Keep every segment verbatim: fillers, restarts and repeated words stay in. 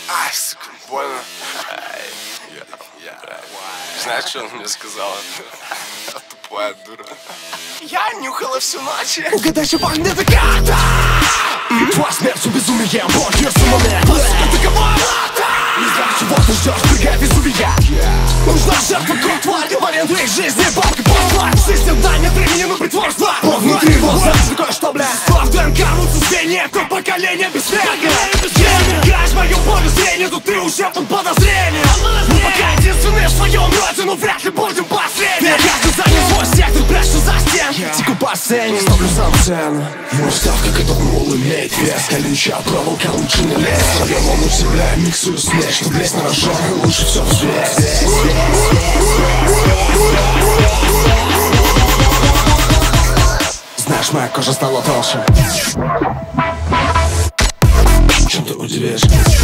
Ай, сука, больно. Знаешь, что он мне сказал? Тупая дура. Я нюхала всю ночь. Угадай, что пахнет эта карта. Твоя смерть безумием, божья сумма. Сука, ты кого? Не знаю, чего ты ждешь, прыгай Везувия. Нужна жертва, кровь тварь, в аренду их жизни, бабка позвать. Жизнь дай мне времени, но притворство. Бог внутри вас, знаешь такое, что, бля. В ДНК рвутся звенья, то поколение бесследно. Играешь мою поле зрения, тут ты уже под подозрением. Мы пока единственные в своем роде, но вряд ли будем последними. Каждый занят свой сектор, прячься за стенки. Тихо по сцене, ставлю сам цену. Мой став, как этот мул, имеет вес. Колючая проволока, лучше не лезь. Я волну себя, миксую смесь, чтоб лезть на рожок, лучше все взвесь. Знаешь, моя кожа стала толще. Чем ты удивишь?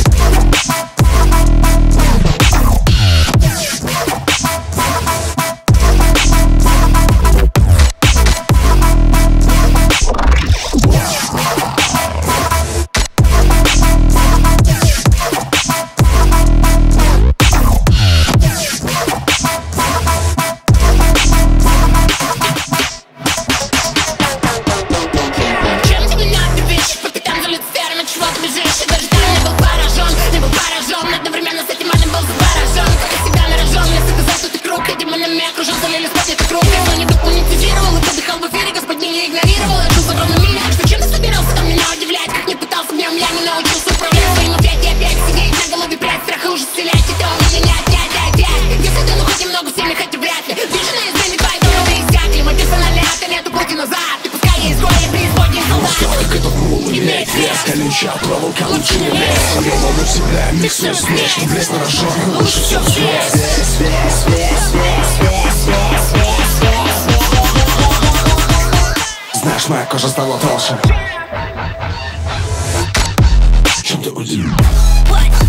Колючая проволока, лучше не лезь. Я волну себя, миксую смесь, чтоб влезть на рожок, лучше все взвесь. Знаешь, моя кожа стала толще. Чем ты удивишь?